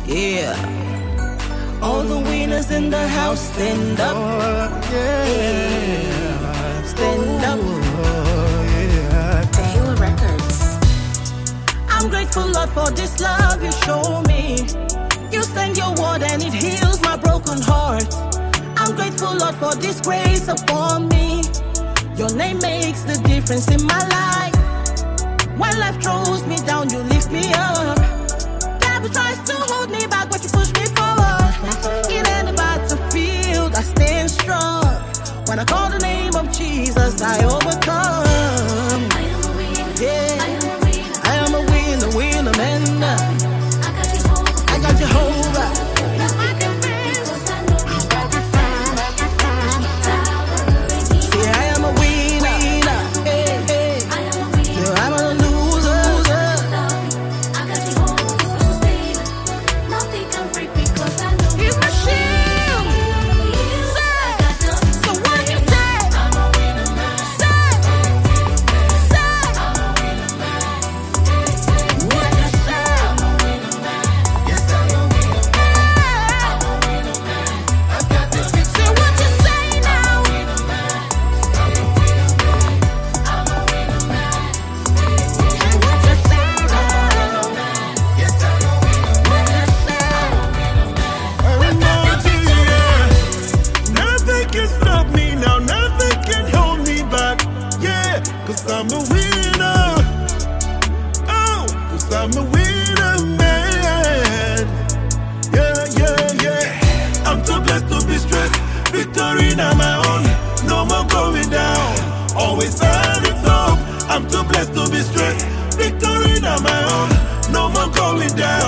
Yeah. All the winners in the house, stand up. Yeah. Stand up. Taylor Records. I'm grateful, Lord, for this love you show me. You send your word and it heals my broken heart. I'm grateful, Lord, for this grace upon me. Your name makes the difference in my life. When life throws me down, you lift me up. Devil tries to hold me back, but you push me forward. In any battlefield, I stand strong. When I call the name of Jesus, I overcome. I am a winner. Yeah. I am a winner. I am a winner, man. I got Jehovah. I got Jehovah. Because I know Yeah, I am a winner. Hey, hey. I am a winner. Yeah, I'm a loser. I got Jehovah to sustain. Nothing can break me 'cause I know He's my shield. I got the So what you say? I'm a winner man. Say. Say. I'm a winner man. What you say? I'm a winner man. Yes, I'm a winner. I'm a winner man. I got the victory. Say what you say now. Winner man. I'm a winner. I'm a winner man. Say what you say now. Yes, I'm a winner. What you say? Nothing can stop me now, nothing can hold me back. Yeah, 'cause I'm a winner. Oh, 'cause I'm a winner, man. Yeah, yeah, yeah. I'm too blessed to be stressed. Victory now my own. No more going down. Always standing top. I'm too blessed to be stressed. Victory now my own. No more going down.